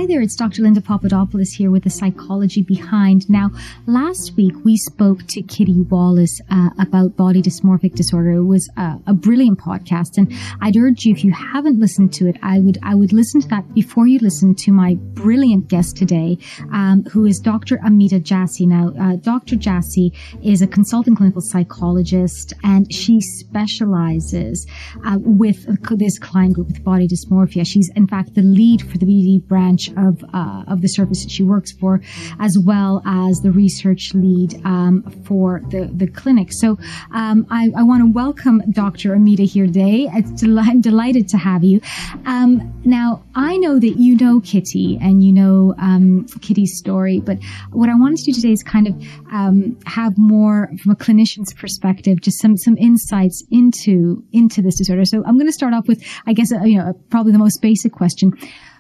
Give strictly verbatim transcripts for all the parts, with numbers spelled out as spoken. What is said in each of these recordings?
Hi there, it's Doctor Linda Papadopoulos here with The Psychology Behind. Now, last week we spoke to Kitty Wallace uh, about body dysmorphic disorder. It was uh, a brilliant podcast, and I'd urge you, if you haven't listened to it, I would I would listen to that before you listen to my brilliant guest today, um, who is Doctor Amita Jassi. Now, uh, Doctor Jassi is a consultant clinical psychologist, and she specializes uh, with this client group with body dysmorphia. She's, in fact, the lead for the B D D branch of uh, of the service that she works for, as well as the research lead um, for the, the clinic. So um, I, I want to welcome Doctor Amita here today. It's del- I'm delighted to have you. Um, now, I know that you know Kitty and you know um, Kitty's story, but what I wanted to do today is kind of um, have more, from a clinician's perspective, just some some insights into into this disorder. So I'm going to start off with, I guess, uh, you know, probably the most basic question.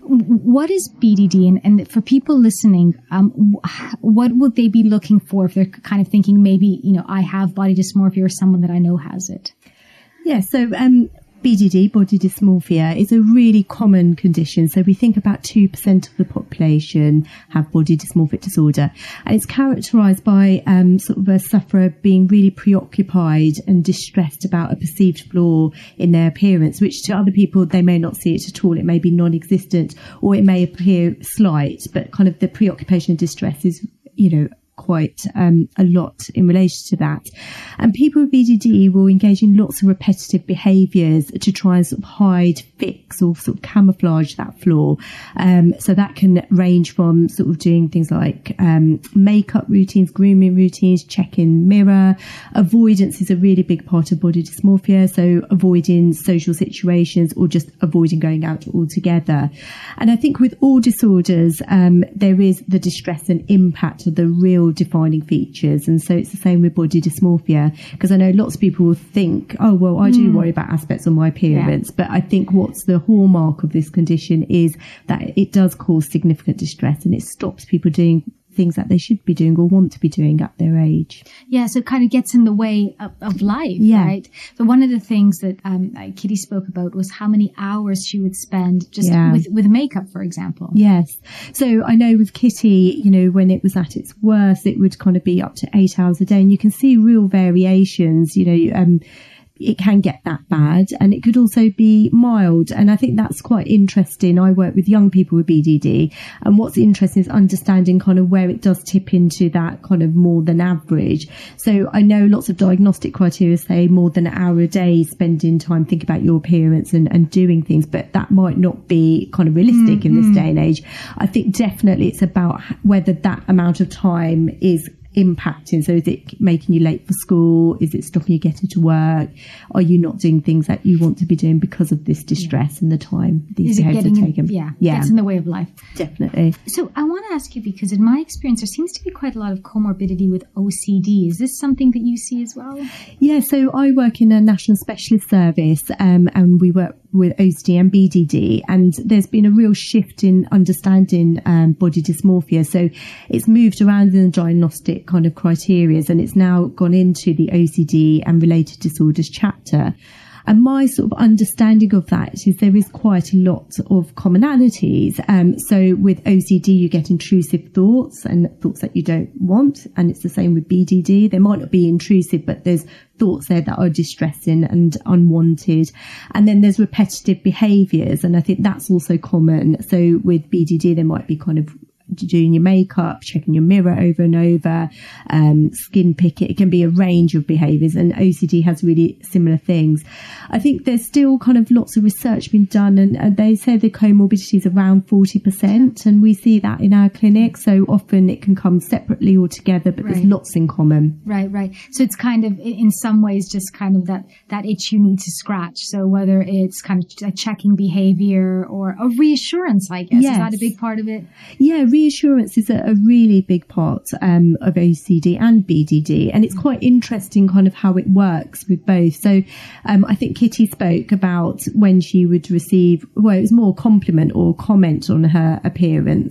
What is B D D? And, and for people listening, um, what would they be looking for if they're kind of thinking maybe, you know, I have body dysmorphia or someone that I know has it? Yeah, so um, B D D, body dysmorphia, is a really common condition. So we think about two percent of the population have body dysmorphic disorder. And it's characterised by um, sort of a sufferer being really preoccupied and distressed about a perceived flaw in their appearance, which to other people, they may not see it at all. It may be non-existent, or it may appear slight, but kind of the preoccupation and distress is, you know, quite um, a lot in relation to that. And people with B D D will engage in lots of repetitive behaviours to try and sort of hide, fix or sort of camouflage that flaw. Um, so that can range from sort of doing things like um, makeup routines, grooming routines, checking mirror. Avoidance is a really big part of body dysmorphia. So avoiding social situations or just avoiding going out altogether. And I think with all disorders, um, there is the distress and impact of the real defining features. And so it's the same with body dysmorphia, because I know lots of people will think, oh, well, I do mm. worry about aspects of my appearance. Yeah. But I think what's the hallmark of this condition is that it does cause significant distress, and it stops people doing things that they should be doing or want to be doing at their age. Yeah, so it kind of gets in the way of, of life, yeah. right? So one of the things that um, Kitty spoke about was how many hours she would spend just yeah. with, with makeup, for example. Yes. So I know with Kitty, you know, when it was at its worst, it would kind of be up to eight hours a day, and you can see real variations, you know, um, it can get that bad, and it could also be mild. And I think that's quite interesting. I work with young people with B D D, and what's interesting is understanding kind of where it does tip into that kind of more than average. So I know lots of diagnostic criteria say more than an hour a day spending time thinking about your appearance and, and doing things, but that might not be kind of realistic mm-hmm. in this day and age. I think definitely it's about whether that amount of time is impacting. So is it making you late for school? Is it stopping you getting to work? Are you not doing things that you want to be doing because of this distress yeah. and the time these behaviours are taken? Yeah, yeah, gets in the way of life. Definitely. So I want to ask you, because in my experience, there seems to be quite a lot of comorbidity with O C D. Is this something that you see as well? Yeah, so I work in a national specialist service, um, and we work with O C D and B D D, and there's been a real shift in understanding um, body dysmorphia. So it's moved around in the diagnostic kind of criteria, and it's now gone into the O C D and related disorders chapter. And my sort of understanding of that is there is quite a lot of commonalities. Um, so with O C D, you get intrusive thoughts and thoughts that you don't want. And it's the same with B D D. They might not be intrusive, but there's thoughts there that are distressing and unwanted. And then there's repetitive behaviours. And I think that's also common. So with B D D, there might be kind of doing your makeup, checking your mirror over and over, um, skin picking. It can be a range of behaviours, and O C D has really similar things. I think there's still kind of lots of research being done, and, and they say the comorbidity is around forty percent, and we see that in our clinic. So often it can come separately or together, but right. there's lots in common. Right, right. So it's kind of, in some ways, just kind of that, that itch you need to scratch. So whether it's kind of a checking behaviour or a reassurance, I guess. Yes. Is that a big part of it? Yeah, reassurance is a, a really big part um, of O C D and B D D, and it's quite interesting kind of how it works with both. So um, I think Kitty spoke about when she would receive, well, it was more compliment or comment on her appearance,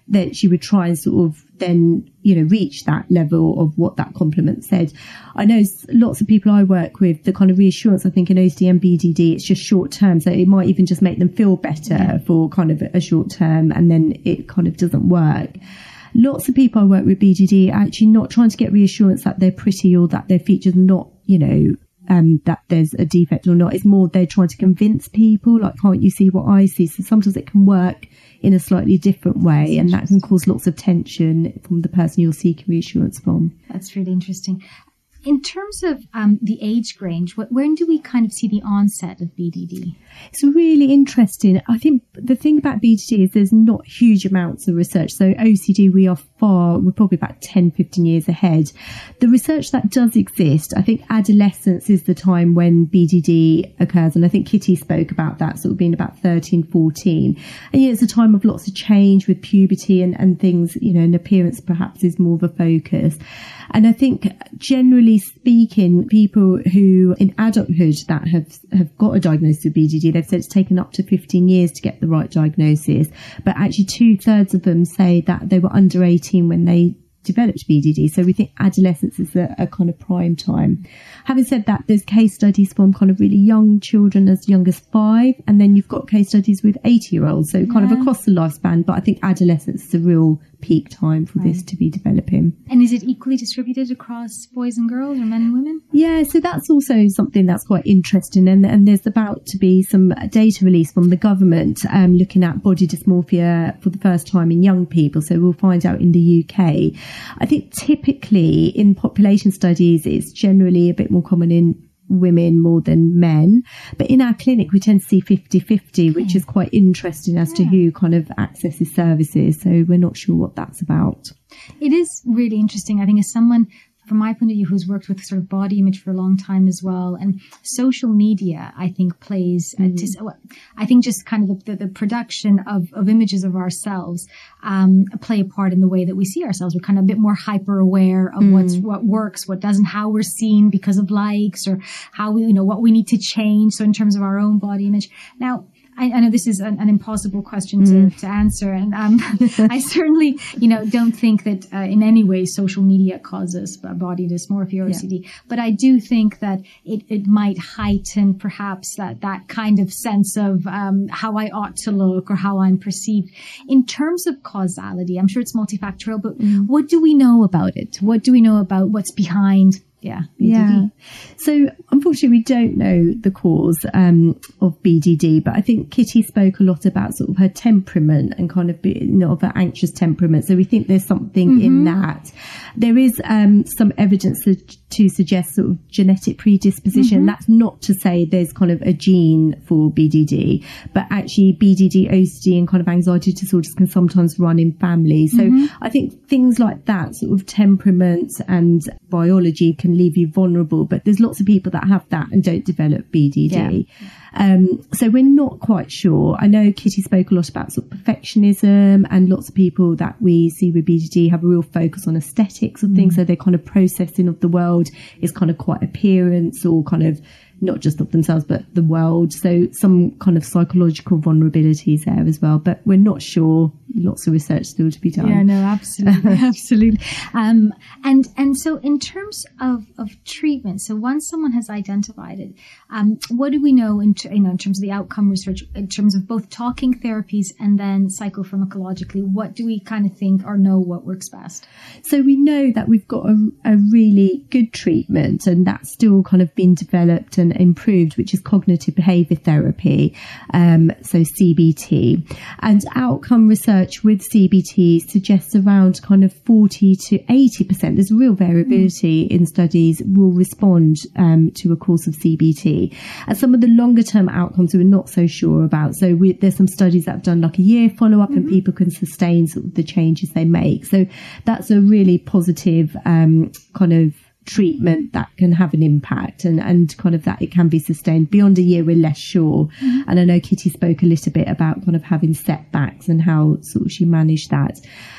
that she would try and sort of then, you know, reach that level of what that compliment said. I know lots of people I work with, the kind of reassurance, I think in O C D and B D D, it's just short term. So it might even just make them feel better yeah. for kind of a short term, and then it kind of doesn't work. Lots of people I work with B D D are actually not trying to get reassurance that they're pretty or that their features not, you know, um, that there's a defect or not. It's more they're trying to convince people, like, can't you see what I see? So sometimes it can work in a slightly different way, and that can cause lots of tension from the person you're seeking reassurance from. That's really interesting. In terms of um, the age range, wh- when do we kind of see the onset of B D D? It's really interesting. I think the thing about B D D is there's not huge amounts of research. So O C D, we are far, we're probably about ten, fifteen years ahead. The research that does exist, I think adolescence is the time when B D D occurs. And I think Kitty spoke about that, sort of being about thirteen, fourteen. And yeah, it's a time of lots of change with puberty and, and things, you know, and appearance perhaps is more of a focus. And I think generally speaking, people who in adulthood that have, have got a diagnosis of B D D, they've said it's taken up to fifteen years to get the right diagnosis. But actually two thirds of them say that they were under eighteen when they developed B D D. So we think adolescence is a, a kind of prime time. Having said that, there's case studies from kind of really young children as young as five, and then you've got case studies with eighty year olds. So kind yeah. of across the lifespan, but I think adolescence is a real peak time for right. this to be developing. And is it equally distributed across boys and girls, or men and women? Yeah, so that's also something that's quite interesting, and, and there's about to be some data release from the government um, looking at body dysmorphia for the first time in young people, so we'll find out in the U K. I think typically in population studies it's generally a bit more common in women more than men, but in our clinic we tend to see fifty-fifty, which yeah. is quite interesting as yeah. to who kind of accesses services, so we're not sure what that's about. It is really interesting. I think as someone from my point of view who's worked with sort of body image for a long time as well, and social media I think plays mm. uh, to, I think just kind of the, the, the production of, of images of ourselves um, play a part in the way that we see ourselves. We're kind of a bit more hyper aware of mm. what's what works, what doesn't, how we're seen because of likes, or how we, you know, what we need to change. So in terms of our own body image. Now, I, I know this is an, an impossible question to, mm. to answer, and um, I certainly, you know, don't think that uh, in any way social media causes body dysmorphia or yeah. O C D. But I do think that it, it might heighten perhaps that, that kind of sense of um, how I ought to look or how I'm perceived. In terms of causality, I'm sure it's multifactorial, but mm. what do we know about it? What do we know about what's behind? Yeah. B D D. Yeah. So unfortunately we don't know the cause um, of B D D, but I think Kitty spoke a lot about sort of her temperament and kind of being of an anxious temperament. So we think there's something mm-hmm. in that. There is um, some evidence to, to suggest sort of genetic predisposition. Mm-hmm. That's not to say there's kind of a gene for B D D, but actually B D D, O C D and kind of anxiety disorders can sometimes run in families. So mm-hmm. I think things like that, sort of temperament and biology, can leave you vulnerable, but there's lots of people that have that and don't develop B D D. Yeah. Um, so we're not quite sure. I know Kitty spoke a lot about sort of perfectionism, and lots of people that we see with B D D have a real focus on aesthetics of mm. things. So their kind of processing of the world is kind of quite appearance, or kind of not just of themselves, but the world. So some kind of psychological vulnerabilities there as well, but we're not sure. Lots of research still to be done. Yeah, no, absolutely. absolutely. Um, and, and so in terms of, of treatment, so once someone has identified it, um, what do we know in, you know, in terms of the outcome research, in terms of both talking therapies and then psychopharmacologically, what do we kind of think or know what works best? So we know that we've got a, a really good treatment, and that's still kind of been developed and improved, which is cognitive behavior therapy, um, so C B T. And outcome research with C B T suggests around kind of forty to eighty percent, there's real variability mm. in studies, will respond um, to a course of C B T. And some of the longer term outcomes we're not so sure about. So we, there's some studies that have done like a year follow up mm-hmm. and people can sustain sort of the changes they make. So that's a really positive um, kind of treatment that can have an impact, and, and kind of that it can be sustained. Beyond a year, we're less sure. Mm-hmm. And I know Kitty spoke a little bit about kind of having setbacks and how sort of she managed that.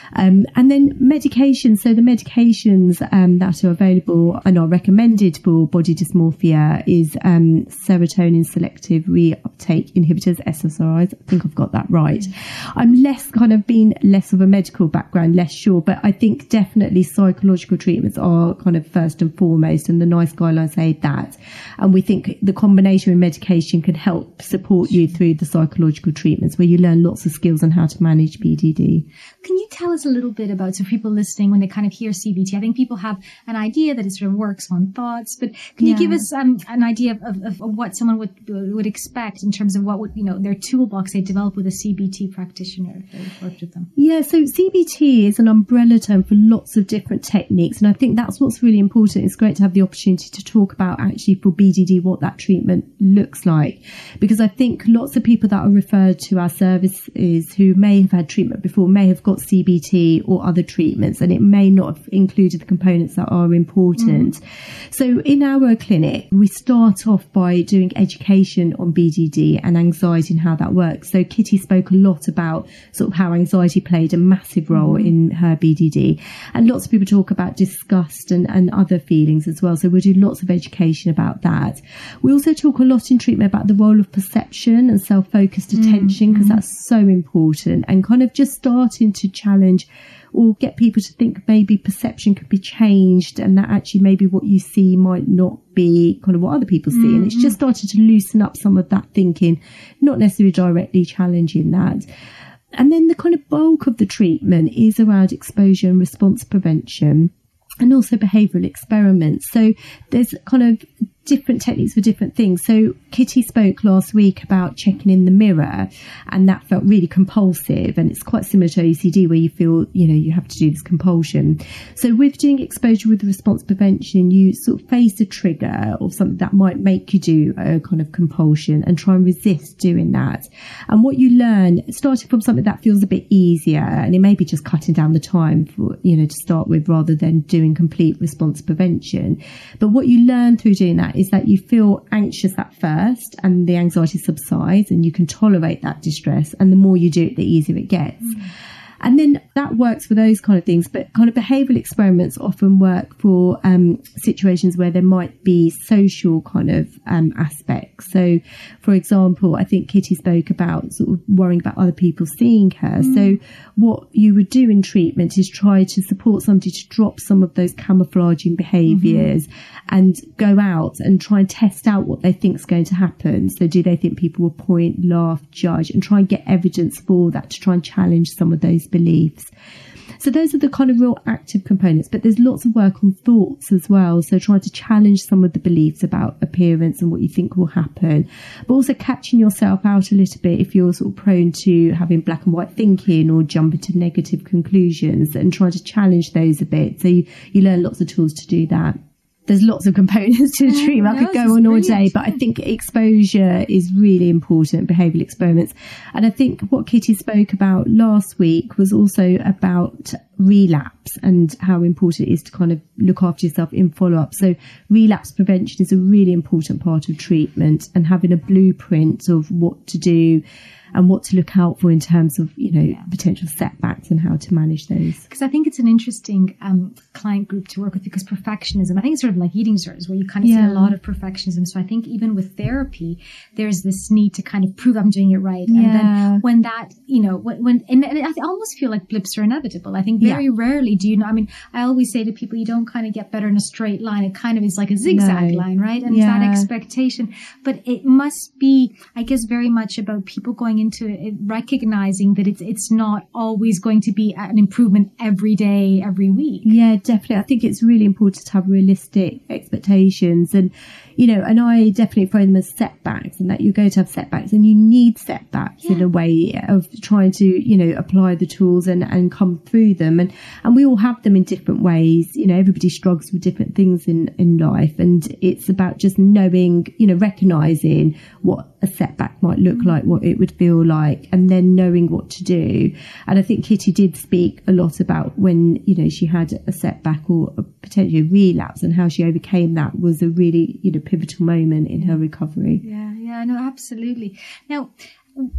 Um, and then medications. So the medications um, that are available and are recommended for body dysmorphia is um, serotonin selective reuptake inhibitors, S S R Is. I think I've got that right. I'm less kind of being less of a medical background, less sure, but I think definitely psychological treatments are kind of first and foremost, and the NICE guidelines say that. And we think the combination with medication can help support you through the psychological treatments, where you learn lots of skills on how to manage B D D. Can you tell us a little bit about, so people listening, when they kind of hear C B T, I think people have an idea that it sort of works on thoughts, but can yeah. you give us um, an idea of, of, of what someone would would expect in terms of what would, you know, their toolbox they develop with a C B T practitioner if they've worked with them? Yeah, so C B T is an umbrella term for lots of different techniques, and I think that's what's really important. It's great to have the opportunity to talk about actually for B D D what that treatment looks like, because I think lots of people that are referred to our services who may have had treatment before may have got C B T or other treatments, and it may not have included the components that are important. Mm. So in our clinic, we start off by doing education on B D D and anxiety and how that works. So Kitty spoke a lot about sort of how anxiety played a massive role mm. in her B D D, and lots of people talk about disgust and, and other feelings as well. So we'll do lots of education about that. We also talk a lot in treatment about the role of perception and self-focused attention, because mm. that's so important, and kind of just starting to challenge or get people to think maybe perception could be changed, and that actually maybe what you see might not be kind of what other people see. Mm-hmm. And it's just started to loosen up some of that thinking, not necessarily directly challenging that. And then the kind of bulk of the treatment is around exposure and response prevention, and also behavioural experiments. So there's kind of different techniques for different things. So Kitty spoke last week about checking in the mirror, and that felt really compulsive, and it's quite similar to O C D where you feel, you know, you have to do this compulsion. So with doing exposure with response prevention, you sort of face a trigger or something that might make you do a kind of compulsion and try and resist doing that. And what you learn, starting from something that feels a bit easier, and it may be just cutting down the time for, you know, to start with rather than doing complete response prevention. But what you learn through doing that is that you feel anxious at first, and the anxiety subsides, and you can tolerate that distress, and the more you do it, the easier it gets. Mm. And then that works for those kind of things, but kind of behavioural experiments often work for um, situations where there might be social kind of um, aspects. So, for example, I think Kitty spoke about sort of worrying about other people seeing her. Mm. So what you would do in treatment is try to support somebody to drop some of those camouflaging behaviours mm-hmm. and go out and try and test out what they think is going to happen. So do they think people will point, laugh, judge, and try and get evidence for that to try and challenge some of those beliefs. So those are the kind of real active components, but there's lots of work on thoughts as well. So trying to challenge some of the beliefs about appearance and what you think will happen, but also catching yourself out a little bit if you're sort of prone to having black and white thinking or jumping to negative conclusions, and trying to challenge those a bit. So you, you learn lots of tools to do that. There's lots of components to the treatment. I could go on all day, but I think exposure is really important, behavioural experiments. And I think what Kitty spoke about last week was also about relapse and how important it is to kind of look after yourself in follow-up. So relapse prevention is a really important part of treatment, and having a blueprint of what to do and what to look out for in terms of, you know, yeah. potential setbacks and how to manage those. Because I think it's an interesting um, client group to work with, because perfectionism, I think it's sort of like eating disorders where you kind of yeah. see a lot of perfectionism. So I think even with therapy, there's this need to kind of prove I'm doing it right. Yeah. And then when that, you know, when, when and I almost feel like blips are inevitable. I think very yeah. rarely do you know, I mean, I always say to people, you don't kind of get better in a straight line. It kind of is like a zigzag no. line, right? And yeah. it's that expectation. But it must be, I guess, very much about people going into it, recognizing that it's it's not always going to be an improvement every day, every week. Yeah, definitely. I think it's really important to have realistic expectations, and you know, and I definitely frame them as setbacks, and that you're going to have setbacks, and you need setbacks yeah. in a way of trying to, you know, apply the tools and, and come through them. And, and we all have them in different ways. You know, everybody struggles with different things in, in life, and it's about just knowing, you know, recognizing what a setback might look like, what it would feel like, and then knowing what to do. And I think Kitty did speak a lot about when, you know, she had a setback or a potentially a relapse, and how she overcame that was a really, you know, pivotal moment in her recovery. Yeah, yeah, no, absolutely. Now,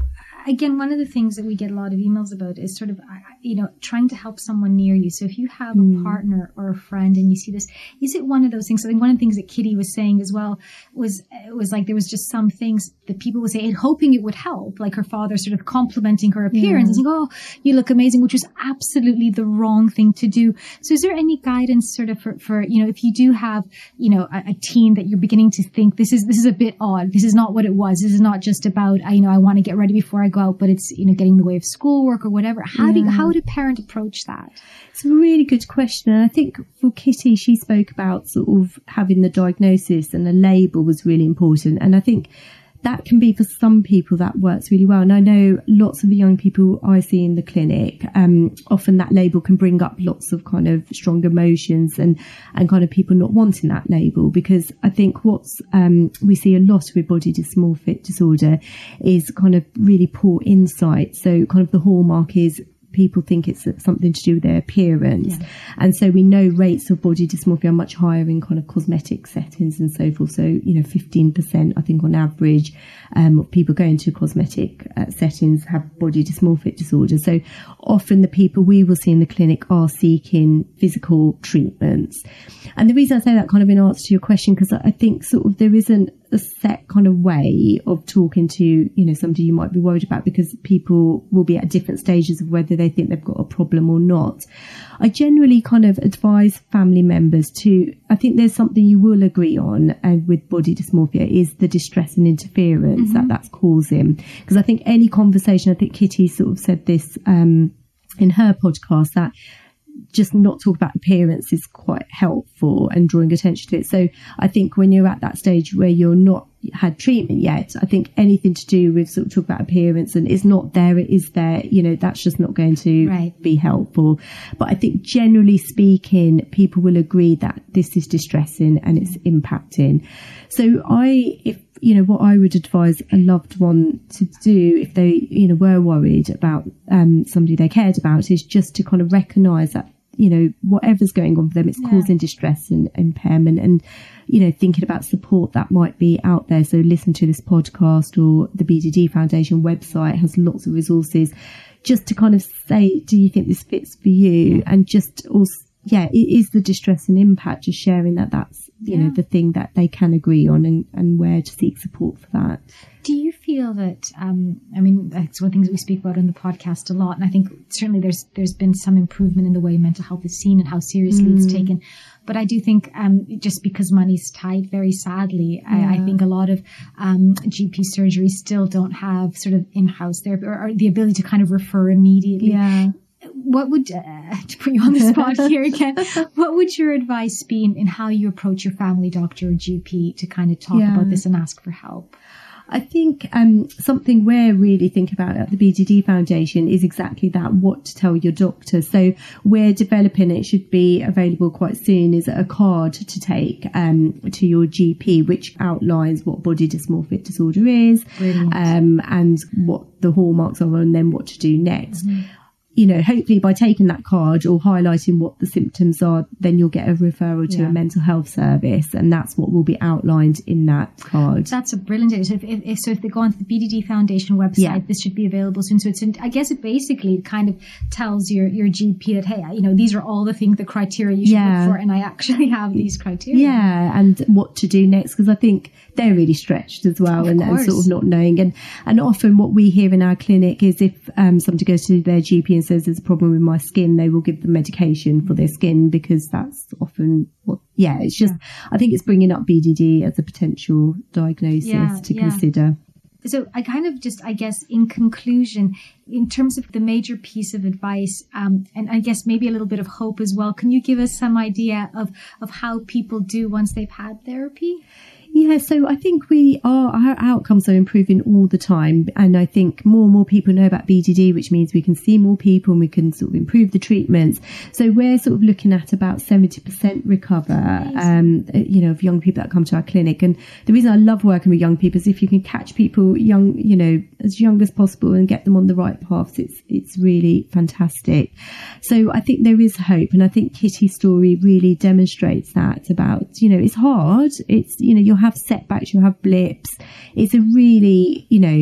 again, one of the things that we get a lot of emails about is sort of, you know, trying to help someone near you. So if you have mm. a partner or a friend and you see this, is it one of those things? I think one of the things that Kitty was saying as well was, it was like there was just some things that people would say and hoping it would help, like her father sort of complimenting her appearance yeah. and saying, oh, you look amazing, which was absolutely the wrong thing to do. So is there any guidance sort of for, for you know, if you do have, you know, a, a teen that you're beginning to think this is, this is a bit odd. This is not what it was. This is not just about, you know, I want to get ready before I go out, but it's, you know, getting in the way of schoolwork or whatever. How yeah. do you, how would a parent approach that? It's a really good question. And I think for Kitty, she spoke about sort of having the diagnosis and the label was really important. And I think that can be for some people that works really well. And I know lots of the young people I see in the clinic, um, often that label can bring up lots of kind of strong emotions and, and kind of people not wanting that label, because I think what's, um, we see a lot with body dysmorphic disorder is kind of really poor insight. So kind of the hallmark is people think it's something to do with their appearance. Yeah. And so we know rates of body dysmorphia are much higher in kind of cosmetic settings and so forth. So, you know, fifteen percent, I think on average, um, of people going to cosmetic uh, settings have body dysmorphic disorder. So often the people we will see in the clinic are seeking physical treatments. And the reason I say that kind of in answer to your question, because I think sort of there isn't a set kind of way of talking to, you know, somebody you might be worried about, because people will be at different stages of whether they think they've got a problem or not. I generally kind of advise family members to, I think there's something you will agree on uh, with body dysmorphia is the distress and interference mm-hmm. that that's causing. Because I think any conversation, I think Kitty sort of said this um, in her podcast, that just not talk about appearance is quite helpful and drawing attention to it. So I think when you're at that stage where you're not had treatment yet, I think anything to do with sort of talk about appearance and is not there, it is there, you know, that's just not going to right. be helpful. But I think generally speaking, people will agree that this is distressing and it's impacting. So I, if, you know, what I would advise a loved one to do if they, you know, were worried about um, somebody they cared about is just to kind of recognise that, you know, whatever's going on for them, it's yeah. causing distress and impairment, and, you know, thinking about support that might be out there. So listen to this podcast, or the B D D Foundation website has lots of resources just to kind of say, do you think this fits for you? And just also, yeah, it is the distress and impact, just sharing that that's, you yeah. know, the thing that they can agree on, and, and where to seek support for that. Do you feel that, um, I mean, that's one of the things we speak about on the podcast a lot, and I think certainly there's there's been some improvement in the way mental health is seen and how seriously mm. it's taken. But I do think um, just because money's tight, very sadly, yeah. I, I think a lot of um, G P surgeries still don't have sort of in-house therapy or, or the ability to kind of refer immediately. Yeah. What would, uh, to put you on the spot here again, what would your advice be in, in how you approach your family doctor or G P to kind of talk yeah. about this and ask for help? I think um, something we're really thinking about at the B D D Foundation is exactly that, what to tell your doctor. So we're developing, it should be available quite soon, is a card to take um, to your G P, which outlines what body dysmorphic disorder is um, and what the hallmarks are, and then what to do next. Mm-hmm. You know, hopefully by taking that card or highlighting what the symptoms are, then you'll get a referral to yeah. a mental health service, and that's what will be outlined in that card. That's a brilliant idea. So if, if, so if they go onto the B D D Foundation website, yeah. this should be available soon. So it's, I guess it basically kind of tells your, your G P that, hey, you know, these are all the things, the criteria you should yeah. look for, and I actually have these criteria. Yeah, and what to do next, because I think they're really stretched as well, and, and sort of not knowing. And, and often what we hear in our clinic is if um, somebody goes to their G P and says there's a problem with my skin, they will give them medication for their skin, because that's often what, yeah, it's just, yeah. I think it's bringing up B D D as a potential diagnosis yeah, to yeah. consider. So I kind of just, I guess, in conclusion, in terms of the major piece of advice, um, and I guess maybe a little bit of hope as well, can you give us some idea of, of how people do once they've had therapy? Yeah, so I think we are, our outcomes are improving all the time. And I think more and more people know about B D D, which means we can see more people and we can sort of improve the treatments. So we're sort of looking at about seventy percent recover, um, you know, of young people that come to our clinic. And the reason I love working with young people is if you can catch people young, you know, as young as possible and get them on the right paths, it's, it's really fantastic. So I think there is hope. And I think Kitty's story really demonstrates that about, you know, it's hard. It's, you know, you'll have setbacks, you'll have blips. It's a really, you know,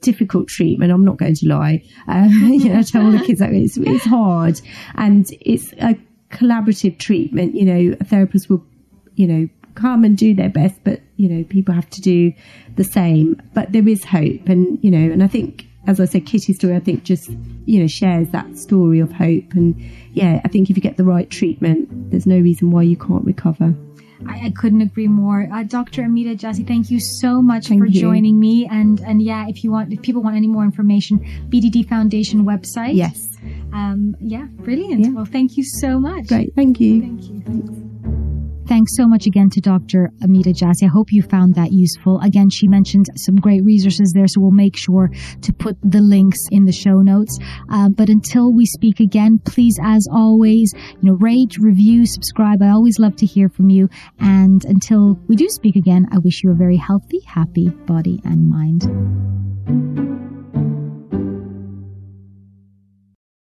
difficult treatment. I'm not going to lie. Um, you know, I tell all the kids that it's, it's hard, and it's a collaborative treatment. You know, a therapist will, you know, come and do their best, but you know, people have to do the same. But there is hope, and you know, and I think, as I said, Kitty's story, I think just, you know, shares that story of hope. And yeah, I think if you get the right treatment, there's no reason why you can't recover. I, I couldn't agree more. Uh, Doctor Amita Jassi, thank you so much thank for you. joining me. And and yeah, if you want, if people want any more information, B D D Foundation website. Yes. Um. Yeah. Brilliant. Yeah. Well, thank you so much. Great. Thank you. Thank you. Thanks. Thanks so much again to Doctor Amita Jassi. I hope you found that useful. Again, she mentioned some great resources there, so we'll make sure to put the links in the show notes. Uh, but until we speak again, please, as always, you know, rate, review, subscribe. I always love to hear from you. And until we do speak again, I wish you a very healthy, happy body and mind.